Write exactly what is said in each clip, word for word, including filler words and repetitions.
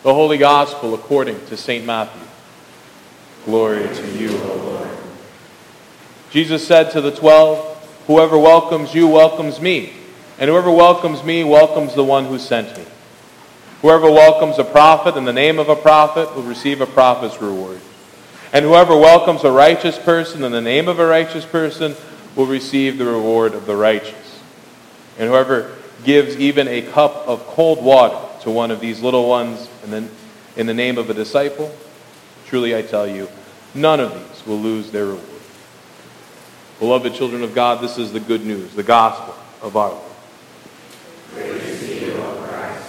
The Holy Gospel according to Saint Matthew. Glory to you, O Lord. Jesus said to the twelve, "Whoever welcomes you welcomes me, and whoever welcomes me welcomes the one who sent me. Whoever welcomes a prophet in the name of a prophet will receive a prophet's reward. And whoever welcomes a righteous person in the name of a righteous person will receive the reward of the righteous. And whoever gives even a cup of cold water to one of these little ones in the, in the name of a disciple, truly I tell you, none of these will lose their reward." Beloved children of God, this is the good news, the gospel of our Lord. Praise to you, O Christ.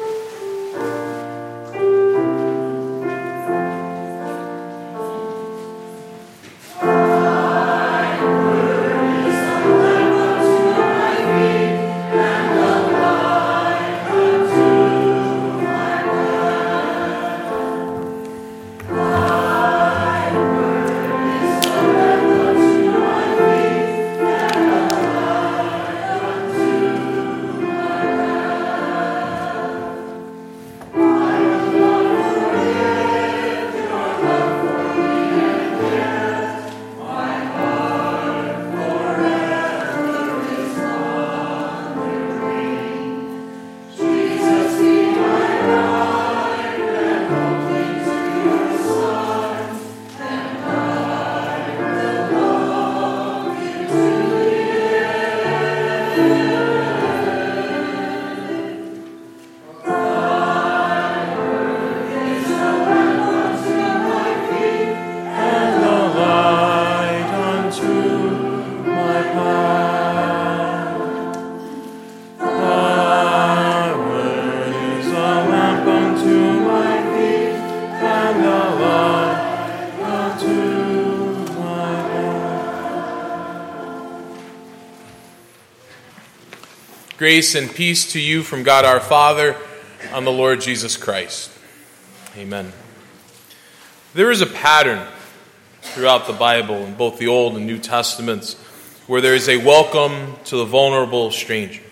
Grace and peace to you from God our Father and the Lord Jesus Christ. Amen. There is a pattern throughout the Bible, in both the Old and New Testaments, where there is a welcome to the vulnerable stranger.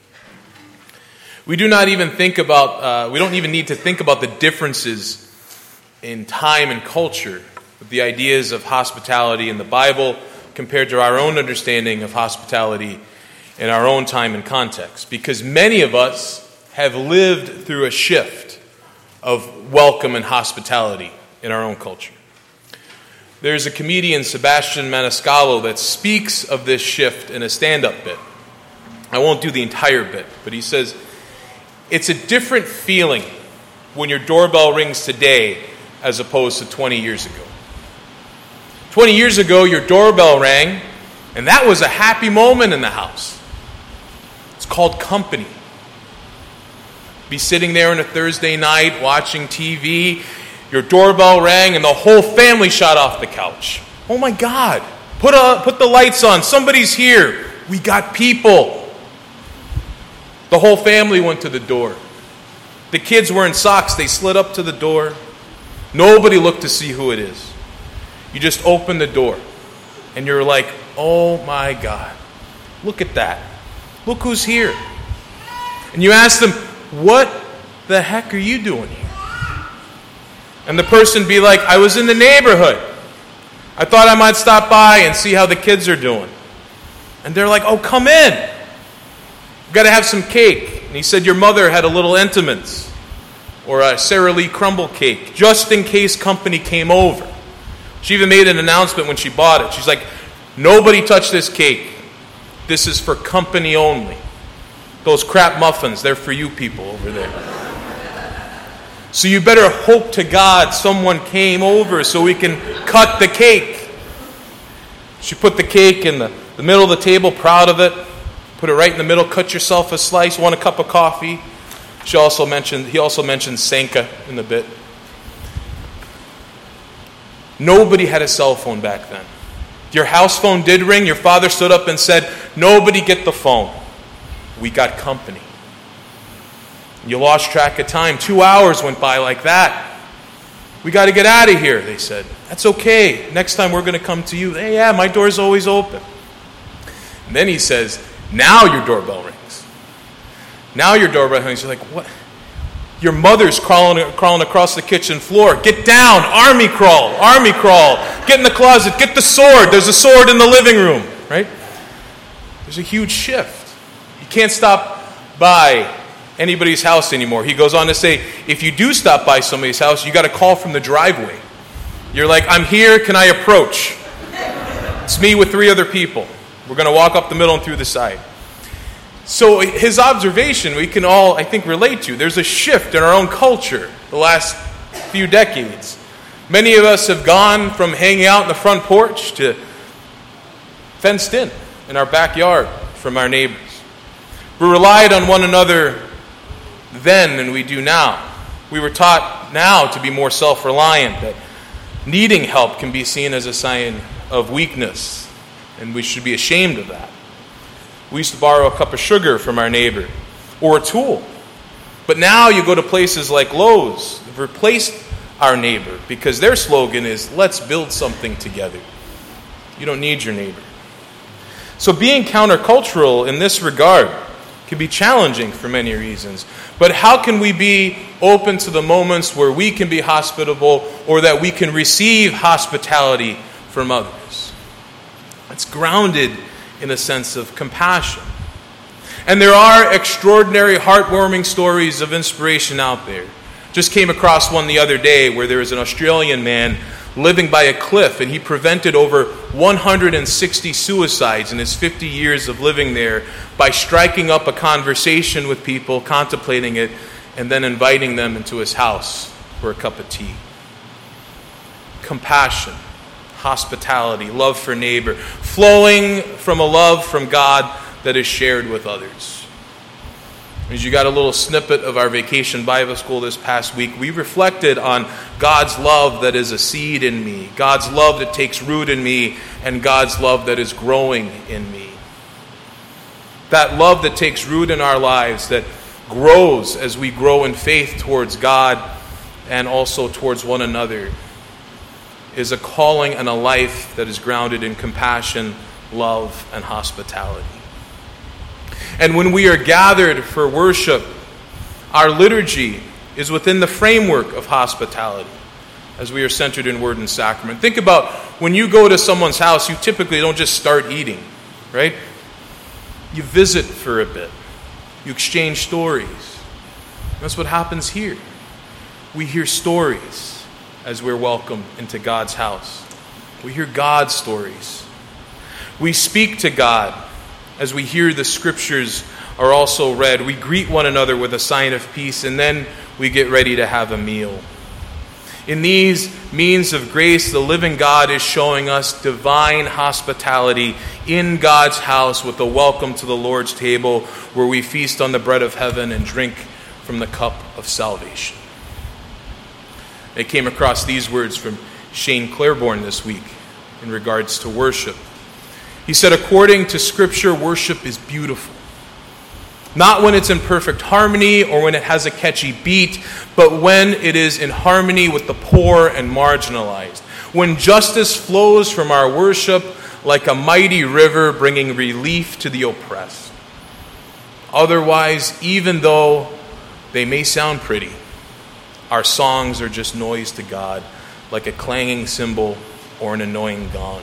We do not even think about, uh, we don't even need to think about the differences in time and culture with the ideas of hospitality in the Bible compared to our own understanding of hospitality in our own time and context, because many of us have lived through a shift of welcome and hospitality in our own culture. There's a comedian, Sebastian Maniscalco, that speaks of this shift in a stand-up bit. I won't do the entire bit, but he says, it's a different feeling when your doorbell rings today as opposed to twenty years ago. twenty years ago, your doorbell rang, and that was a happy moment in the house. It's called company. Be sitting there on a Thursday night watching T V, your doorbell rang and the whole family shot off the couch. Oh my God, put a, put the lights on, somebody's here. We got people. The whole family went to the door. The kids were in socks, they slid up to the door. Nobody looked to see who it is. You just open the door and you're like, oh my God, look at that. Look who's here. And you ask them, what the heck are you doing here? And the person be like, I was in the neighborhood. I thought I might stop by and see how the kids are doing. And they're like, oh, come in. We've got to have some cake. And he said, your mother had a little Entenmann's or a Sara Lee crumble cake, just in case company came over. She even made an announcement when she bought it. She's like, nobody touch this cake. This is for company only. Those crap muffins, they're for you people over there. So you better hope to God someone came over so we can cut the cake. She put the cake in the, the middle of the table, proud of it. Put it right in the middle, cut yourself a slice, want a cup of coffee. She also mentioned, he also mentioned Sanka in the bit. Nobody had a cell phone back then. Your house phone did ring. Your father stood up and said, nobody get the phone. We got company. You lost track of time. Two hours went by like that. We got to get out of here, they said. That's okay. Next time we're going to come to you. Hey, yeah, my door's always open. And then he says, now your doorbell rings. Now your doorbell rings. You're like, what? Your mother's crawling, crawling across the kitchen floor. Get down, army crawl, army crawl. Get in the closet, get the sword. There's a sword in the living room, right? There's a huge shift. You can't stop by anybody's house anymore. He goes on to say, if you do stop by somebody's house, you got to call from the driveway. You're like, I'm here, can I approach? It's me with three other people. We're going to walk up the middle and through the side. So his observation, we can all, I think, relate to. There's a shift in our own culture the last few decades. Many of us have gone from hanging out in the front porch to fenced in in our backyard from our neighbors. We relied on one another then than we do now. We were taught now to be more self-reliant, that needing help can be seen as a sign of weakness, and we should be ashamed of that. We used to borrow a cup of sugar from our neighbor or a tool. But now you go to places like Lowe's, they've replaced our neighbor because their slogan is, let's build something together. You don't need your neighbor. So being countercultural in this regard can be challenging for many reasons. But how can we be open to the moments where we can be hospitable or that we can receive hospitality from others? It's grounded in a sense of compassion. And there are extraordinary, heartwarming stories of inspiration out there. Just came across one the other day where there was an Australian man living by a cliff, and he prevented over one hundred sixty suicides in his fifty years of living there by striking up a conversation with people, contemplating it, and then inviting them into his house for a cup of tea. Compassion, hospitality, love for neighbor, flowing from a love from God that is shared with others. As you got a little snippet of our Vacation Bible School this past week, we reflected on God's love that is a seed in me, God's love that takes root in me, and God's love that is growing in me. That love that takes root in our lives, that grows as we grow in faith towards God and also towards one another, is a calling and a life that is grounded in compassion, love, and hospitality. And when we are gathered for worship, our liturgy is within the framework of hospitality as we are centered in word and sacrament. Think about when you go to someone's house, you typically don't just start eating, right? You visit for a bit. You exchange stories. That's what happens here. We hear stories as we're welcomed into God's house. We hear God's stories. We speak to God as we hear the scriptures are also read. We greet one another with a sign of peace, and then we get ready to have a meal. In these means of grace, the living God is showing us divine hospitality in God's house with a welcome to the Lord's table where we feast on the bread of heaven and drink from the cup of salvation. I came across these words from Shane Claiborne this week in regards to worship. He said, according to Scripture, worship is beautiful. Not when it's in perfect harmony or when it has a catchy beat, but when it is in harmony with the poor and marginalized. When justice flows from our worship like a mighty river bringing relief to the oppressed. Otherwise, even though they may sound pretty, our songs are just noise to God, like a clanging cymbal or an annoying gong.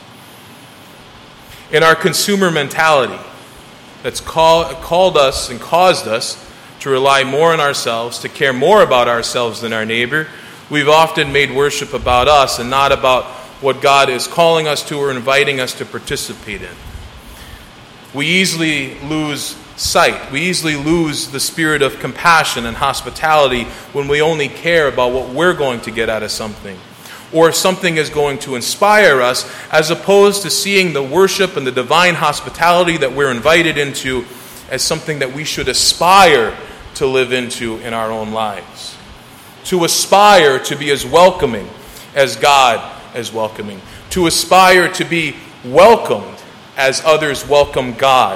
In our consumer mentality that's call, called us and caused us to rely more on ourselves, to care more about ourselves than our neighbor, we've often made worship about us and not about what God is calling us to or inviting us to participate in. We easily lose sight. We easily lose the spirit of compassion and hospitality when we only care about what we're going to get out of something, or if something is going to inspire us, as opposed to seeing the worship and the divine hospitality that we're invited into as something that we should aspire to live into in our own lives. To aspire to be as welcoming as God is welcoming. To aspire to be welcomed as others welcome God.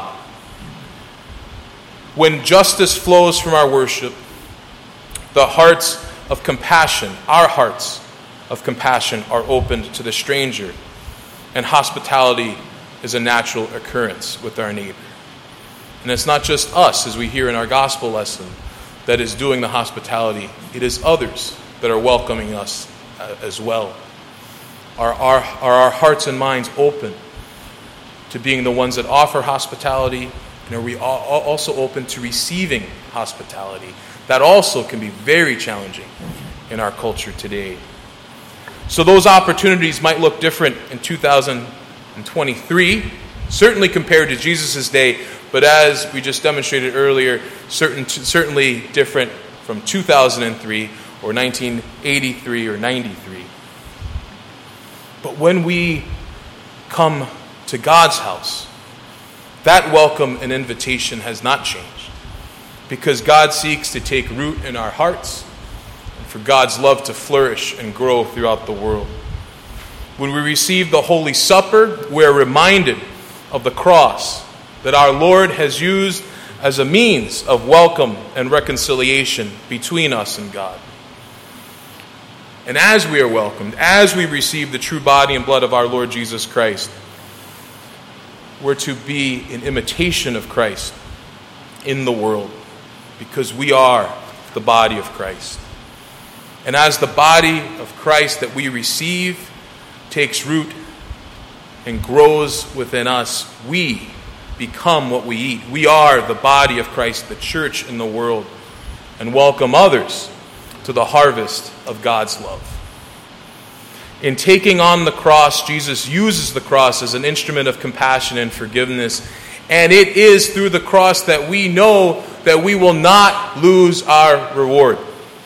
When justice flows from our worship, the hearts of compassion, our hearts of compassion, are opened to the stranger, and hospitality is a natural occurrence with our neighbor. And it's not just us, as we hear in our gospel lesson, that is doing the hospitality. It is others that are welcoming us as well. Are our, are our hearts and minds open to being the ones that offer hospitality? And are we also open to receiving hospitality? That also can be very challenging in our culture today. So those opportunities might look different in two thousand twenty-three, certainly compared to Jesus' day, but as we just demonstrated earlier, certain, certainly different from two thousand three or nineteen eighty-three or ninety-three. But when we come to God's house, that welcome and invitation has not changed, because God seeks to take root in our hearts and for God's love to flourish and grow throughout the world. When we receive the Holy Supper, we are reminded of the cross that our Lord has used as a means of welcome and reconciliation between us and God. And as we are welcomed, as we receive the true body and blood of our Lord Jesus Christ, we're to be an imitation of Christ in the world, because we are the body of Christ. And as the body of Christ that we receive takes root and grows within us, we become what we eat. We are the body of Christ, the church in the world, and welcome others to the harvest of God's love. In taking on the cross, Jesus uses the cross as an instrument of compassion and forgiveness. And it is through the cross that we know that we will not lose our reward.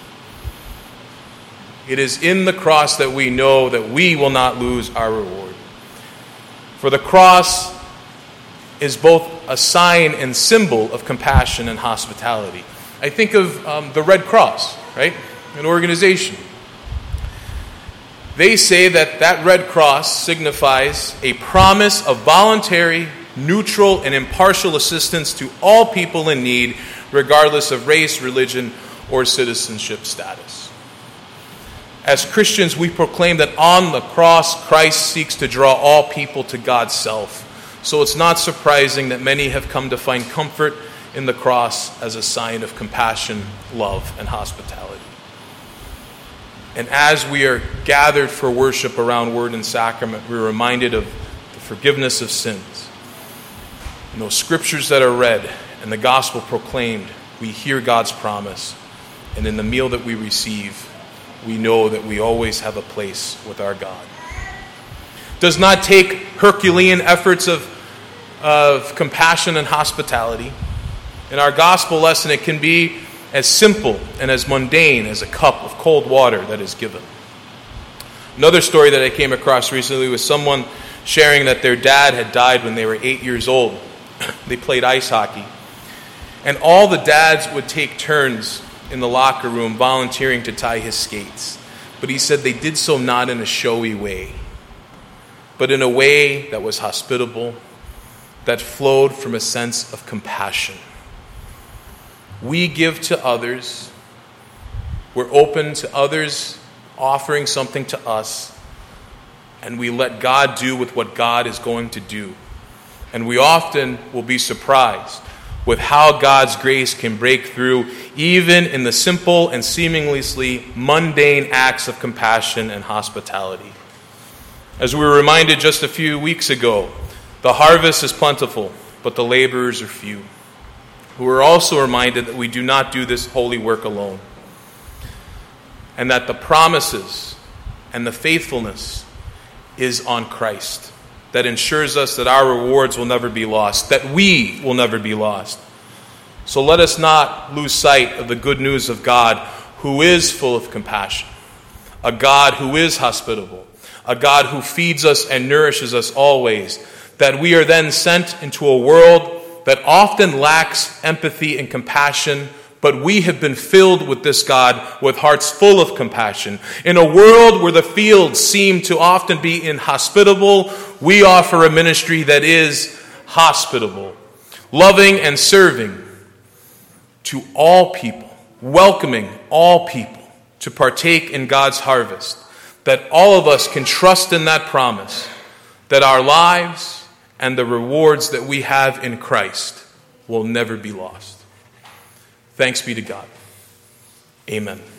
It is in the cross that we know that we will not lose our reward. For the cross is both a sign and symbol of compassion and hospitality. I think of um, the Red Cross, right? An organization. They say that that Red Cross signifies a promise of voluntary, neutral, and impartial assistance to all people in need, regardless of race, religion, or citizenship status. As Christians, we proclaim that on the cross, Christ seeks to draw all people to God's self. So it's not surprising that many have come to find comfort in the cross as a sign of compassion, love, and hospitality. And as we are gathered for worship around word and sacrament, we're reminded of the forgiveness of sins. In those scriptures that are read and the gospel proclaimed, we hear God's promise. And in the meal that we receive, we know that we always have a place with our God. It does not take Herculean efforts of, of compassion and hospitality. In our gospel lesson, it can be as simple and as mundane as a cup of cold water that is given. Another story that I came across recently was someone sharing that their dad had died when they were eight years old. They played ice hockey. And all the dads would take turns in the locker room volunteering to tie his skates. But he said they did so not in a showy way, but in a way that was hospitable, that flowed from a sense of compassion. We give to others. We're open to others offering something to us. And we let God do with what God is going to do. And we often will be surprised with how God's grace can break through even in the simple and seemingly mundane acts of compassion and hospitality. As we were reminded just a few weeks ago, the harvest is plentiful, but the laborers are few. We were also reminded that we do not do this holy work alone, and that the promises and the faithfulness is on Christ, that ensures us that our rewards will never be lost, that we will never be lost. So let us not lose sight of the good news of God, who is full of compassion, a God who is hospitable, a God who feeds us and nourishes us always, that we are then sent into a world that often lacks empathy and compassion, but we have been filled with this God with hearts full of compassion. In a world where the fields seem to often be inhospitable, we offer a ministry that is hospitable, loving and serving to all people, welcoming all people to partake in God's harvest, that all of us can trust in that promise, that our lives and the rewards that we have in Christ will never be lost. Thanks be to God. Amen.